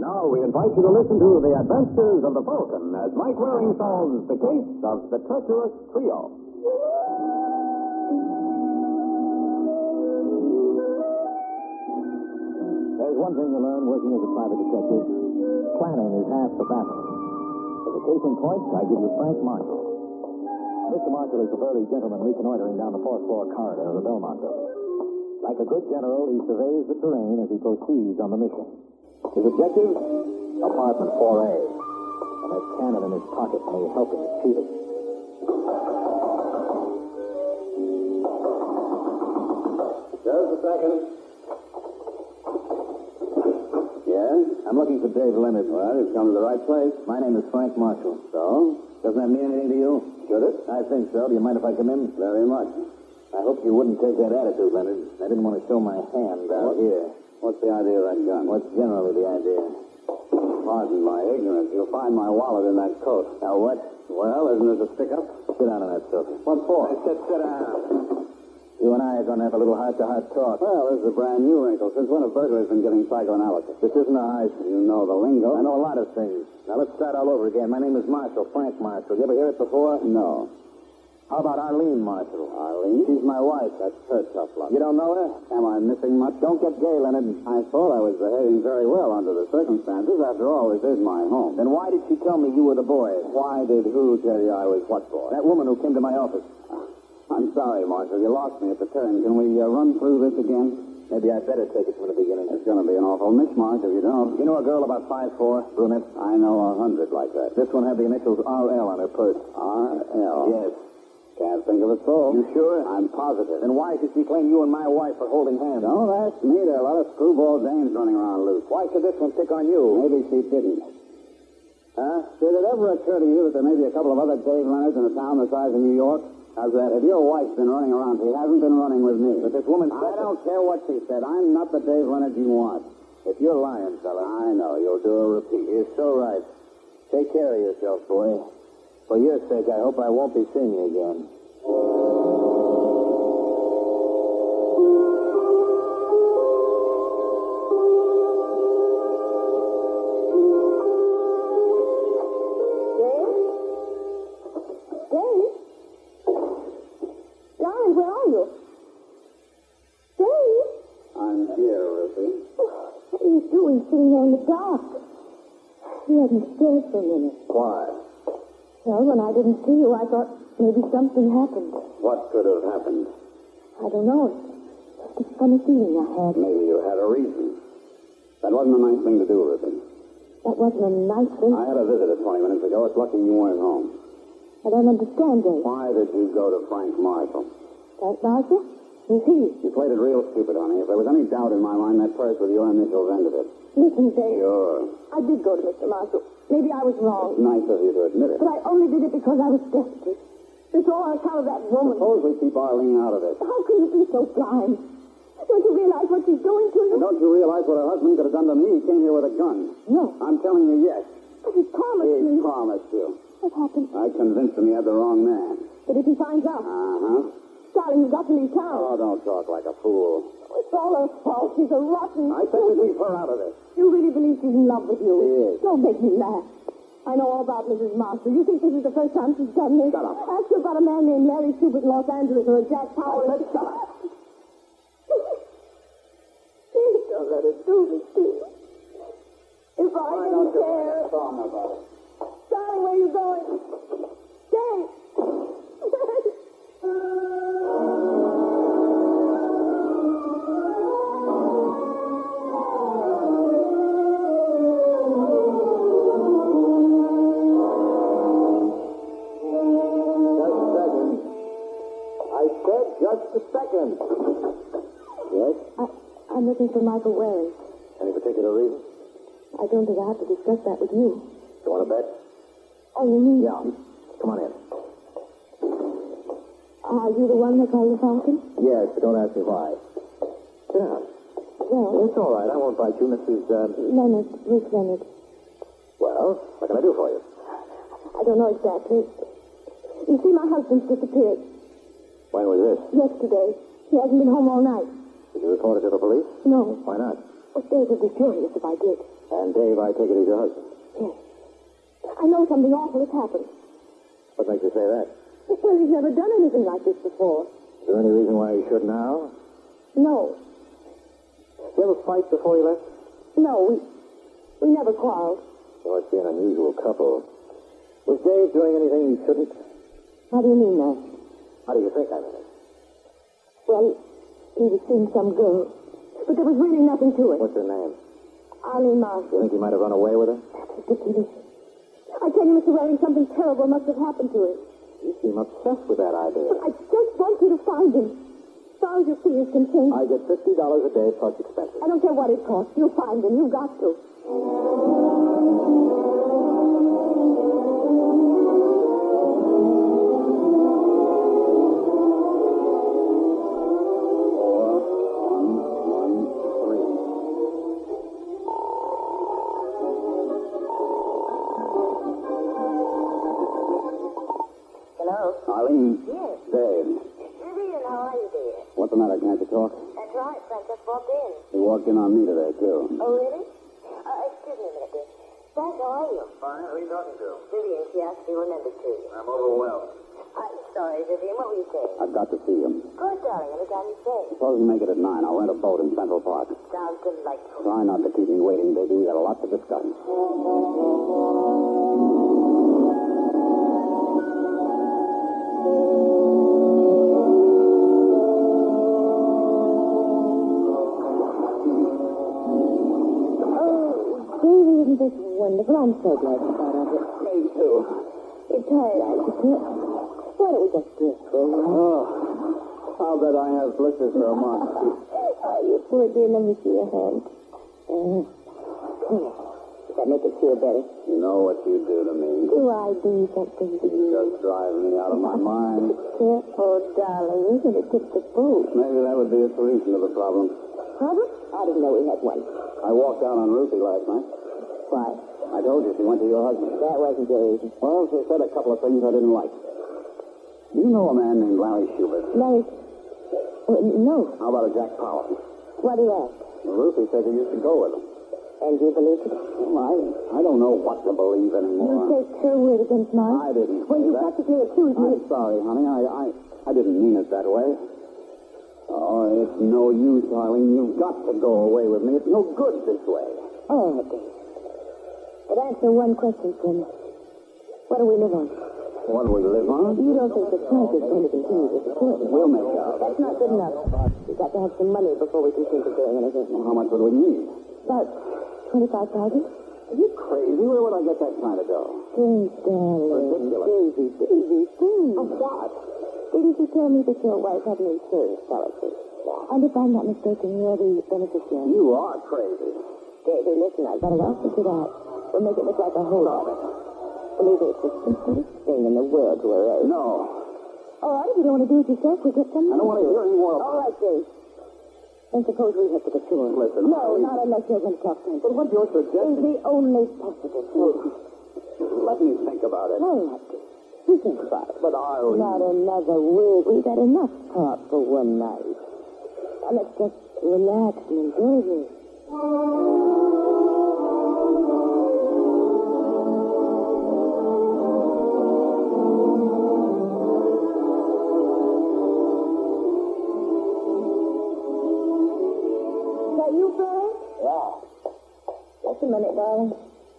Now we invite you to listen to The Adventures of the Falcon as Mike Waring solves the case of the treacherous trio. There's one thing you learn working as a private detective. Planning is half the battle. As a case in point, I give you Frank Marshall. Mr. Marshall is a burly gentleman reconnoitering down the fourth-floor corridor of the Belmont building. Like a good general, he surveys the terrain as he proceeds on the mission. His objective? Apartment 4A. And a cannon in his pocket may help him achieve it. Just a second. Yes? I'm looking for Dave Leonard. Well, you've come to the right place. My name is Frank Marshall. So? Doesn't that mean anything to you? Should it? I think so. Do you mind if I come in? Very much. I hope you wouldn't take that attitude, Leonard. I didn't want to show my hand out here. What's the idea of that gun? What's generally the idea? Pardon my ignorance. You'll find my wallet in that coat. Now what? Well, isn't it a stick-up? Sit down on that sofa. What for? I said sit down. You and I are going to have a little heart-to-heart talk. Well, this is a brand new wrinkle. Since when have burglars been getting psychoanalysis? This isn't a high school. You know the lingo. I know a lot of things. Now, let's start all over again. My name is Marshall, Frank Marshall. You ever hear it before? No. How about Arlene Marshall? Arlene? She's my wife. That's her tough luck. You don't know her? Am I missing much? Don't get gay, Leonard. I thought I was behaving very well under the circumstances. After all, this is my home. Then why did she tell me you were the boy? Why did who tell you I was what boy? That woman who came to my office. I'm sorry, Marshall. You lost me at the turn. Can we run through this again? Maybe I'd better take it from the beginning. It's going to be an awful mishmash if you don't. You know a girl about 5'4", brunette? I know 100 like that. This one had the initials RL on her purse. R.L.? Yes. Can't think of a soul. You sure? I'm positive. Then why should she claim you and my wife are holding hands? Don't ask me. There are a lot of screwball dames running around loose. Why should this one pick on you? Maybe she didn't. Huh? Did it ever occur to you that there may be a couple of other Dave Leonards in a town the size of New York? How's that? If your wife's been running around, she hasn't been running with me. But this woman said... I don't care what she said. I'm not the Dave Leonard you want. If you're lying, fella... I know. You'll do a repeat. You're so right. Take care of yourself, boy. For your sake, I hope I won't be seeing you again. Sitting there in the dark. He hadn't scared for a minute. Why? Well, when I didn't see you, I thought maybe something happened. What could have happened? I don't know. It's just a funny feeling I had. Maybe you had a reason. That wasn't a nice thing to do, Ruthie. That wasn't a nice thing. I had a visitor 20 minutes ago. It's lucky you weren't home. I don't understand, Dave. Why did you go to Frank Marshall? Frank Marshall? Who's he? You played it real stupid, honey. If there was any doubt in my mind, that purse with your initials ended it. Listen, Dave. Sure. I did go to Mr. Marshall. Maybe I was wrong. It's nice of you to admit it. But I only did it because I was desperate. It's all on account of that woman. Suppose we keep Arlene out of this. How can you be so blind? Don't you realize what she's doing to you? And don't you realize what her husband could have done to me? He came here with a gun. No. I'm telling you, yes. But he promised He me. promised you. What happened? I convinced him he had the wrong man. But if he finds out? Uh-huh. Darling, you've got to leave town. Oh, don't talk like a fool. It's all her fault. She's a rotten... I said to leave her out of this. You really believe she's in love with you? She is. Don't make me laugh. I know all about Mrs. Marshall. You think this is the first time she's done this? Shut up. Ask her about a man named Larry Schubert in Los Angeles or a Jack Powell. Shut up. Please don't let her do this to you. If I didn't care... Song about it. Darling, where are you going? Dave! Just a second. Yes? I'm looking for Michael Waring. Any particular reason? I don't think I have to discuss that with you. You want to bet? Oh, you mean... Yeah. Come on in. Are you the one they call the Falcon? Yes, but don't ask me why. Sit down. Well... It's all right. I won't bite you, Mrs. Leonard, Ruth Leonard. Well, what can I do for you? I don't know exactly. You see, my husband's disappeared. When was this? Yesterday. He hasn't been home all night. Did you report it to the police? No. Why not? Well, Dave would be furious if I did. And Dave, I take it, is your husband. Yes. I know something awful has happened. What makes you say that? Well, he's never done anything like this before. Is there any reason why he should now? No. Did you ever fight before you left? No, we never quarreled. You must be an unusual couple. Was Dave doing anything he shouldn't? How do you mean that? How do you think I mean it? Well, he was seeing some girl. But there was really nothing to it. What's her name? Arlene You Marshall. think he might have run away with her? That's ridiculous. I tell you, Mr. Waring, something terrible must have happened to him. You seem obsessed with that idea. But I just want you to find him. As far as your fee is concerned, I get $50 a day plus expenses. I don't care what it costs. You'll find him. You've got to. Arlene? Yes. Dave. Vivian, how are you, dear? What's the matter? Can't you talk? That's right. Frank just walked in. He walked in on me today, too. Oh, really? Excuse me a minute, dear. Frank, how are you? Fine. Who are you talking to? Vivian, she asked if you remembered to you. I'm overwhelmed. I'm sorry, Vivian. What were you saying? I've got to see him. Good, darling. Anytime you say. Suppose we make it at 9. I'll rent a boat in Central Park. Sounds delightful. Try not to keep me waiting, baby. We got a lot to discuss. Davy, isn't this wonderful? I'm so glad you thought of it. Me, too. You're tired, aren't you, Kit? Why don't we just drift for a while? Oh, I'll bet I have blisters for a month. Oh, you poor dear. Let me see your hand. Does that make it feel better? You know what you do to me. Do I do something to you? Just drive me out of my mind. Kit, oh, darling, you're going to tip the boat. Maybe that would be a solution to the problem. Problem? I didn't know we had one. I walked out on Ruthie last night. Why? I told you she went to your husband. That wasn't your reason. Well, she said a couple of things I didn't like. Do you know a man named Larry Schubert? Larry? No. How about a Jack Powell? What do you ask? Well, Ruthie said you used to go with him. And you believe it? Well, I don't know what to believe You anymore. take her word against mine? I didn't Well, say you that. practically accused me. I'm sorry, honey. I didn't mean it that way. Oh, it's no use, Arlene. You've got to go away with me. It's no good this way. Oh, Dave. But answer one question for me. What do we live on? What do we live on? You don't think that Frank is going to continue this appointment? We'll make out. That's not good enough. We've got to have some money before we can think of doing anything. Well, how much would we need? About 25,000? Are you crazy? Where would I get that kind of dough? Please, darling. Ridiculous. Baby, please. Of what? Didn't you tell me that your wife had an insurance policy? And if I'm not mistaken, you're the beneficiary. You are crazy. Davey, listen, I've got it all figured out. We'll make it look like a holdup. Believe me, it's the simplest thing in the world to arrange. No. All right, if you don't want to do it yourself, we'll get some I don't want to hear any more All about right, Dave. Then suppose we head to the shore. Listen, No, Arlene. not unless you're going to talk sense. But what you're It's suggesting... the only possible solution. Let me think about it. All right, Dave. You think about it. But Arlene... Not another word. We've had enough talk for one night. Now let's just relax and enjoy this. Is that you, Frank? Yeah. Just a minute, darling.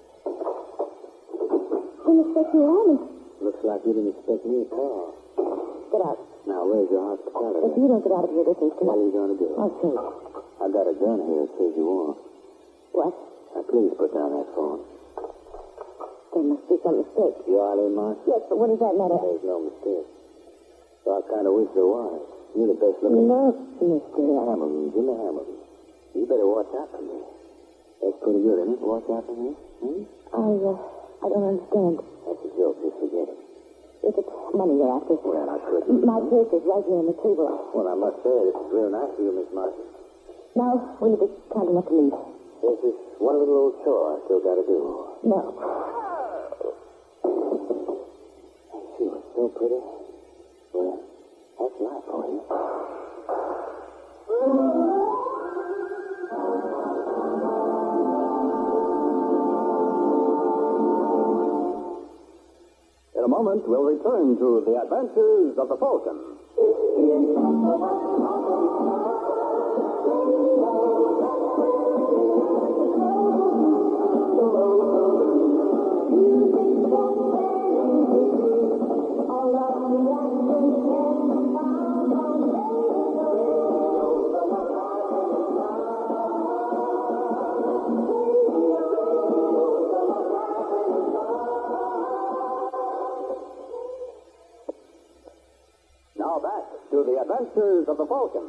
Didn't expect you home. Looks like you didn't expect me to call. Get out. Now, where's your If hospitality? you don't get out of here, this is What are you going to do? I'll show you. I got a gun here that says you won't. What? Now, please put down that phone. There must be some mistake. You Arlene Marshall? Yes, but what does that matter? There's no mistake. So I kind of wish there was. You're the best looking... Look, Mr. Hamilton, Jimmy Hamilton. You better watch out for me. That's pretty good, isn't it? Watch out for me? I don't understand. That's a joke. Just forget it. If it's money you're after. Well, I couldn't. My purse is right here on the table. Well, I must say, this is real nice of you, Miss Marshall. Now, will you be kind enough to leave? This is one little old chore I still got to do. No. She was so pretty. Well, that's life for you. moment, we'll return to the adventures of the Falcon. Now back to the adventures of the Falcon.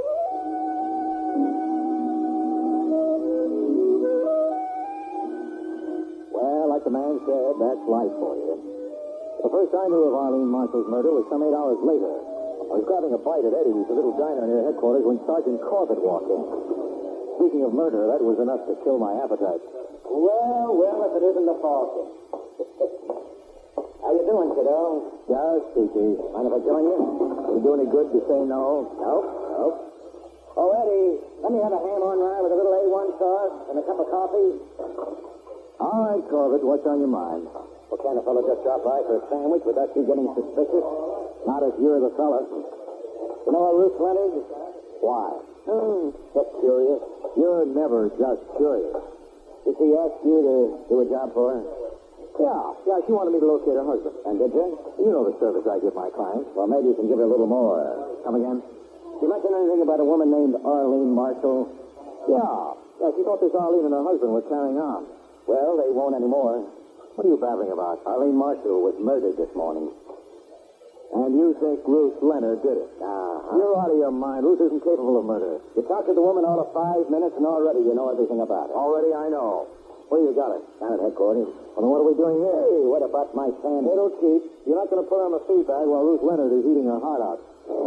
Well, like the man said, that's life for you. The first I knew of Arlene Marshall's murder was some 8 hours later. I was grabbing a bite at Eddie's, a little diner near headquarters, when Sergeant Corbett walked in. Speaking of murder, that was enough to kill my appetite. Well, if it isn't the Falcon. How you doing, kiddo? Just peachy. Mind if I join you? Will it do any good to say no? Nope. Oh, Eddie, let me have a ham on rye with a little A1 sauce and a cup of coffee. All right, Corbett, what's on your mind? What kind of fellow just dropped by for a sandwich without you getting suspicious? Not if you're the fella. You know Ruth Leonard? Why? Just curious. You're never just curious. Did she ask you to do a job for her? Yeah, she wanted me to locate her husband. And did you? You know the service I give my clients. Well, maybe you can give her a little more. Come again? Did you mention anything about a woman named Arlene Marshall? Yeah, she thought this Arlene and her husband were carrying on. Well, they won't anymore. What are you babbling about? Arlene Marshall was murdered this morning. And you think Ruth Leonard did it? You're out of your mind. Ruth isn't capable of murder. You talked to the woman all of 5 minutes, and already you know everything about her. Already I know. Where you got it? Down at headquarters. Well, then what are we doing here? Hey, what about my sandwich? Little cheap. You're not going to put her on the feed bag while Ruth Leonard is eating her heart out.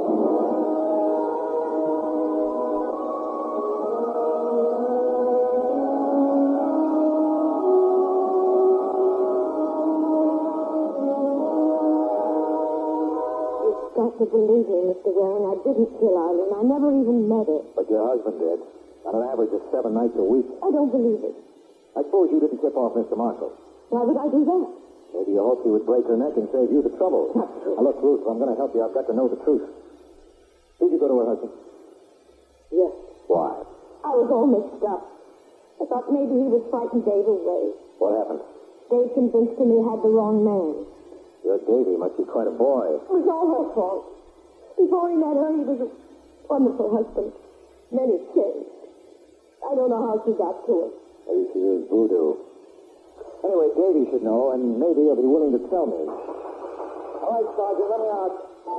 You've got to believe me, Mr. Waring. I didn't kill Arlene. I never even met her. But your husband did. On an average of 7 nights a week. I don't believe it. I suppose you didn't tip off Mr. Marshall. Why would I do that? Maybe you hoped he would break her neck and save you the trouble. Not true. Now, look, Ruth, if I'm going to help you, I've got to know the truth. Did you go to her husband? Yes. Why? I was all mixed up. I thought maybe he was frightened Dave away. What happened? Dave convinced him he had the wrong man. Your Davy must be quite a boy. It was all her fault. Before he met her, he was a wonderful husband. Then he changed. I don't know how she got to it. Maybe she used voodoo. Anyway, Davy should know, and maybe he'll be willing to tell me. All right, Sergeant, let me out.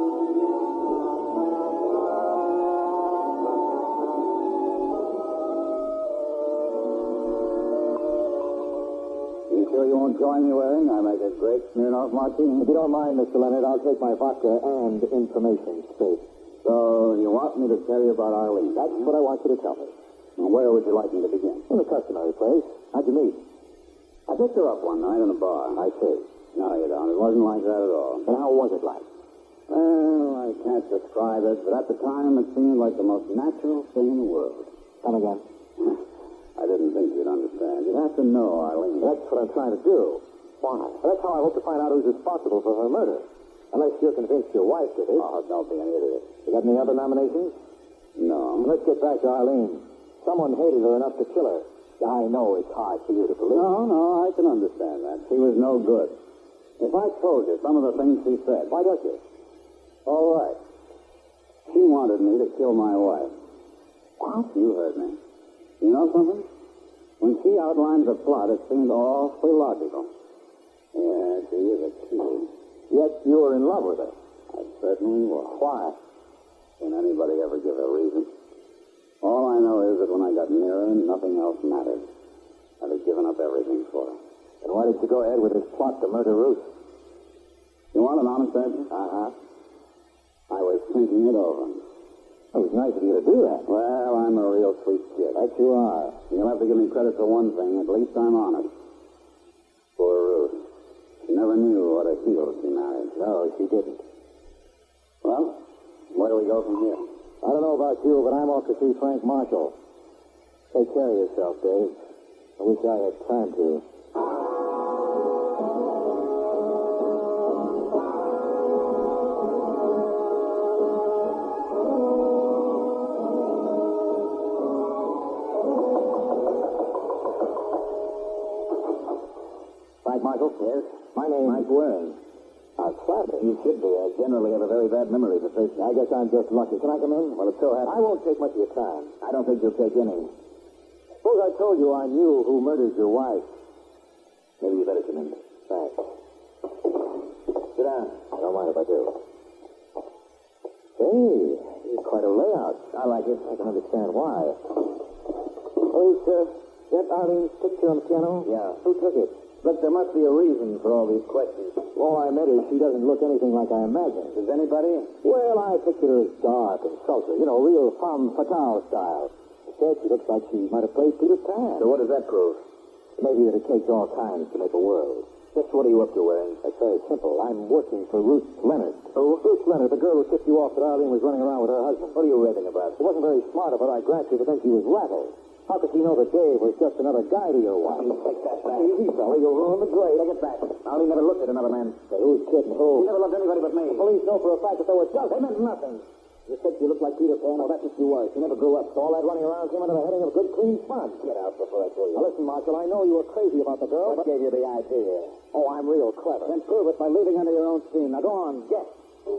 You sure you won't join me, Waring? I make a great Smirnoff martini. If you don't mind, Mr. Leonard, I'll take my vodka and information straight. So you want me to tell you about Arlene? That's what I want you to tell me. Well, where would you like me to begin? In the customary place. How'd you meet? I picked her up one night in a bar. I see. No, you don't. It wasn't like that at all. And how was it like? Well, I can't describe it, but at the time it seemed like the most natural thing in the world. Come again. I didn't think you'd understand. You'd have to know, Arlene. That's what I'm trying to do. Why? That's how I hope to find out who's responsible for her murder. Unless you're convinced your wife did it. Oh, don't be an idiot. You got any other nominations? No. Let's get back to Arlene. Someone hated her enough to kill her. I know it's hard for you to believe. No, I can understand that. She was no good. If I told you some of the things she said, Why don't you? all right. She wanted me to kill my wife. What? You heard me. You know something? When she outlined the plot, it seemed awfully logical. Yeah, she is a key. Yet you were in love with her. I certainly was. Why? Can anybody ever give a reason? All I know is that when I got near her, nothing else mattered. I'd have given up everything for her. And why did you go ahead with this plot to murder Ruth? You want an honest answer? Uh-huh. I was thinking it over. It was nice of you to do that. Well, I'm a real sweet kid. That you are. You'll have to give me credit for one thing. At least I'm honest. Poor Ruth. She never knew what a heel she married. No, she didn't. Well, where do we go from here? I don't know about you, but I'm off to see Frank Marshall. Take care of yourself, Dave. I wish I had time to. Marshal. Yes? My name... Mike Waring. How flattering. You should be. I generally have a very bad memory for fish. I guess I'm just lucky. Can I come in? Well, it so happens. I won't take much of your time. I don't think you'll take any. Suppose I told you I knew who murdered your wife. Maybe you better come in. Thanks. Sit down. I don't mind if I do. Hey, it's quite a layout. I like it. I can understand why. Oh, sir, that Arlene's picture on the piano? Yeah. Who took it? Look, there must be a reason for all these questions. All I met is she doesn't look anything like I imagined. Does anybody? Well, I pictured her as dark and sultry. You know, real femme fatale style. Instead, she looks like she might have played Peter Pan. So what does that prove? Maybe that it takes all kinds to make a world. Just what are you up to, Waring? It's very simple. I'm working for Ruth Leonard. Who? Ruth Leonard, the girl who tipped you off that Arlene was running around with her husband. What are you raving about? It wasn't very smart of her, I grant you, but then she was rattled. How could she know that Dave was just another guy to your wife? You take that back. Easy, fella. You'll ruin the grade. Take it back. Arlene never looked at another man. Say, who's kidding who? He never loved anybody but me. The police know for a fact that there were dozens. They meant nothing. You said you looked like Peter Pan. Oh, that's what you were. She never grew up. So all that running around came under the heading of good, clean fun. Get out before I kill you. Now, listen, Marshal, I know you were crazy about the girl, What but... gave you the idea? Oh, I'm real clever. Then prove it by leaving under your own steam. Now go on, get.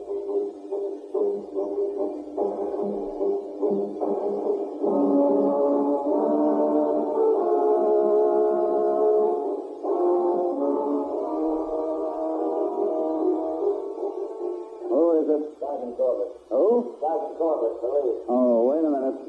Who is it? Sergeant Corbett. Who? Sergeant Corbett, police. Oh, wait a minute.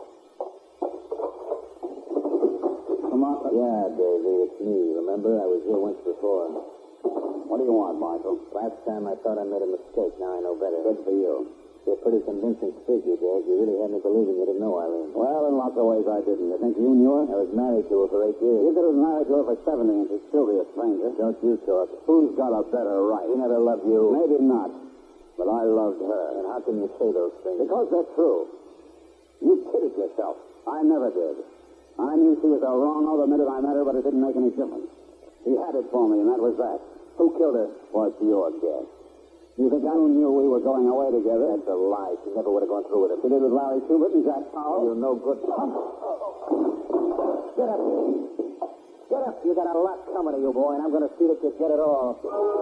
Come on. Yeah, Davey, it's me. Remember, I was here once before. What do you want, Marshal? Last time I thought I made a mistake. Now I know better. Good for you. You're a pretty convincing figure, Dave. You really had me believing you didn't know Eileen. Well, in lots of ways I didn't. You think you knew her? I was married to her for 8 years. You could have married to her for 70 and she'd still be a stranger. Don't you talk. Who's got a better right? She never loved you. Maybe not. But I loved her. And how can you say those things? Because they're true. You kidded yourself. I never did. I knew she was a wrong the minute I met her, but it didn't make any difference. She had it for me, and that was that. Who killed her? What's your guess? You think I knew we were going away together? That's a lie. She never would have gone through with it. She did with Larry Schubert and Jack Powell. You're no good. Get up. Get up. You got a lot coming to you, boy, and I'm going to see that you get it all.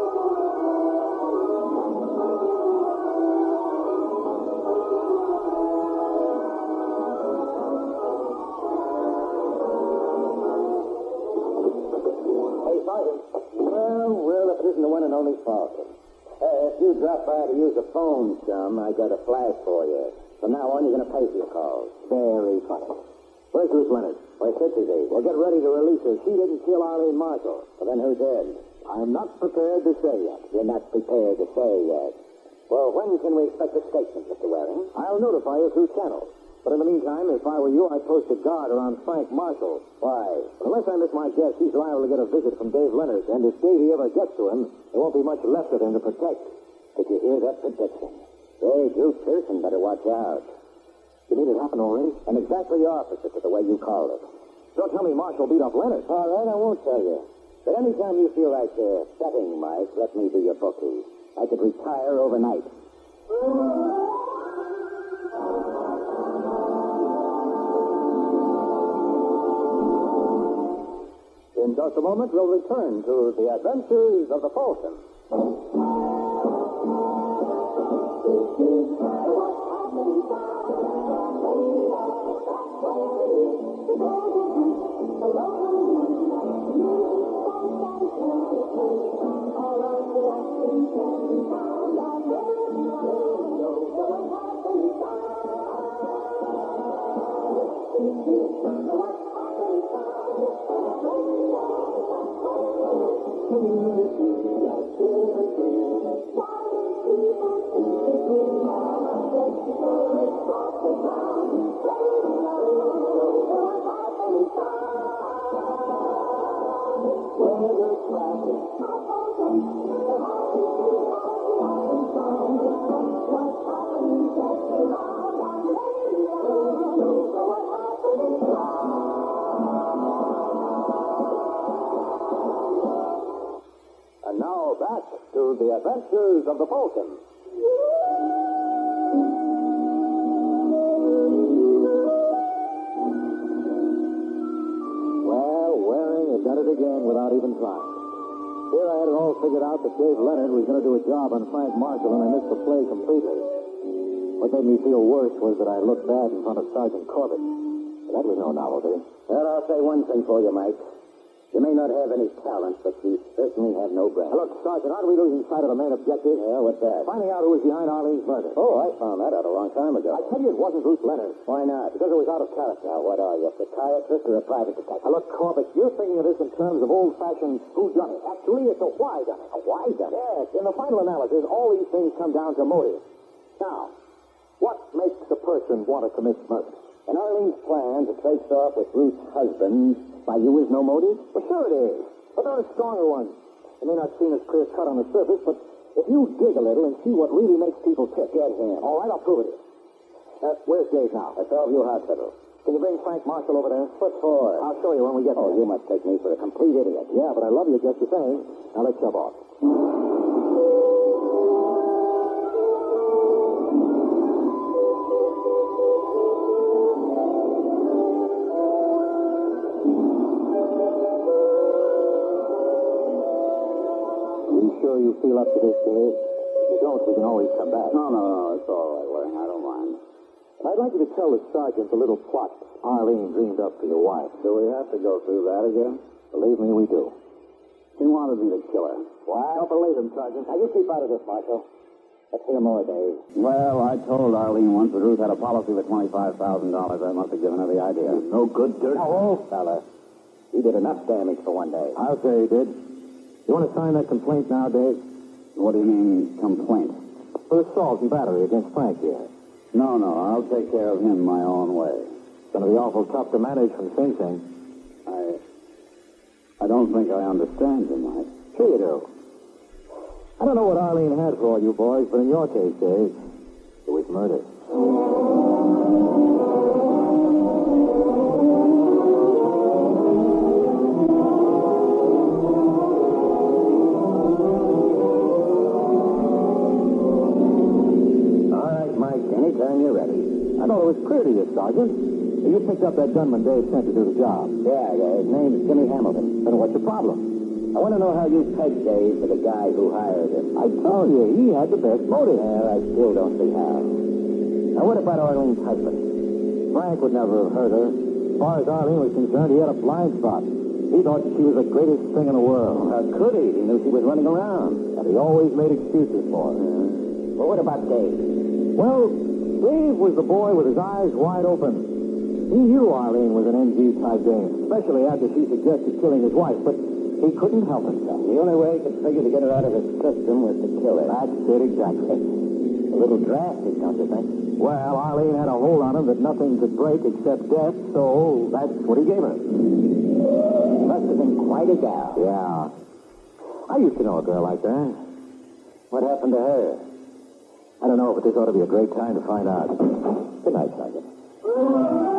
Well, if it isn't the one and only Falcon. If you drop by to use the phone some, I got a flash for you. From now on, you're going to pay for your calls. Very funny. Where's Ruth Leonard? Where's Tootsie Dee? Well, get ready to release her. She didn't kill Arlene Marshall. Well, then who did? I'm not prepared to say yet. You're not prepared to say yet. Well, when can we expect a statement, Mr. Waring? I'll notify you through channels. But in the meantime, if I were you, I'd post a guard around Frank Marshall. Why? Unless I miss my guess, he's liable to get a visit from Dave Leonard. And if Davey ever gets to him, there won't be much left of him to protect. Did you hear that prediction? Dave, you Pearson better watch out. You mean it happened already? And exactly the opposite of the way you called it. Don't tell me Marshall beat up Leonard. All right, I won't tell you. But anytime you feel like betting, Mike, let me be your bookie. I could retire overnight. In just a moment, we'll return to the adventures of the Falcon. And now back to the adventures of the Falcon. Well, Waring had done it again without even trying. Here I had it all figured out that Dave Leonard was going to do a job on Frank Marshall, and I missed the play completely. What made me feel worse was that I looked bad in front of Sergeant Corbett. That was no novelty. Well, I'll say one thing for you, Mike. You may not have any talent, but you certainly have no brain. Look, Sergeant, aren't we losing sight of the main objective? Yeah, what's that? Finding out who was behind Arlene's murder. Oh, I found that out a long time ago. I tell you, it wasn't Ruth Leonard. Why not? Because it was out of character. Now, what are you, a psychiatrist or a private detective? Now, look, Corbett, you're thinking of this in terms of old-fashioned whodunit. Actually, it's a why done it. A why done it? Yes, in the final analysis, all these things come down to motive. Now, what makes a person want to commit murder? And Arlene's plan to trace off with Ruth's husband, by you is no motive? Well, sure it is. But there are stronger ones. It may not seem as clear-cut on the surface, but if you dig a little and see what really makes people tick, Get him. all right, I'll prove it. Where's Dave now? At Bellevue Hospital. Can you bring Frank Marshall over there? What for? I'll show you when we get Oh, there. you must take me for a complete idiot. Yeah, but I love you just the same. Now let's shove off. Sure you feel up to this, Dave? If you don't, we can always come back. No, it's all right, Warren. I don't mind. I'd like you to tell the sergeant the little plot Arlene dreamed up for your wife. Do we have to go through that again? Believe me, we do. He wanted me to kill her. Why? Don't believe him, Sergeant. Now, you keep out of this, Marshal. Let's hear more, Dave. Well, I told Arlene once that Ruth had a policy for $25,000. I must have given her the idea. No good dirt. Oh, fella. He did enough damage for one day. I'll say he did. You want to sign that complaint now, Dave? What do you mean, complaint? For assault and battery against Frank here. No, I'll take care of him my own way. It's going to be awful tough to manage from Sing Sing. I don't think I understand you, Mike. Sure you do. I don't know what Arlene had for all you boys, but in your case, Dave, it was murder. Anytime you're ready. I thought it was clear to you, Sergeant. You picked up that gunman Dave sent to do the job. Yeah. His name's Jimmy Hamilton. Then what's the problem? I want to know how you pegged Dave for the guy who hired him. I told you, he had the best motive. Well, I still don't see how. Now, what about Arlene's husband? Frank would never have hurt her. As far as Arlene was concerned, he had a blind spot. He thought she was the greatest thing in the world. How could he? He knew she was running around. And he always made excuses for her. Well, what about Dave? Well, Dave was the boy with his eyes wide open. He knew Arlene was an NG-type dame, especially after she suggested killing his wife, but he couldn't help himself. The only way he could figure to get her out of his system was to kill her. That's it, exactly. A little drastic, don't you think? Well, Arlene had a hold on him that nothing could break except death, so that's what he gave her. Must have been quite a gal. Yeah. I used to know a girl like that. What happened to her? I don't know, but this ought to be a great time to find out. Good night, Sergeant.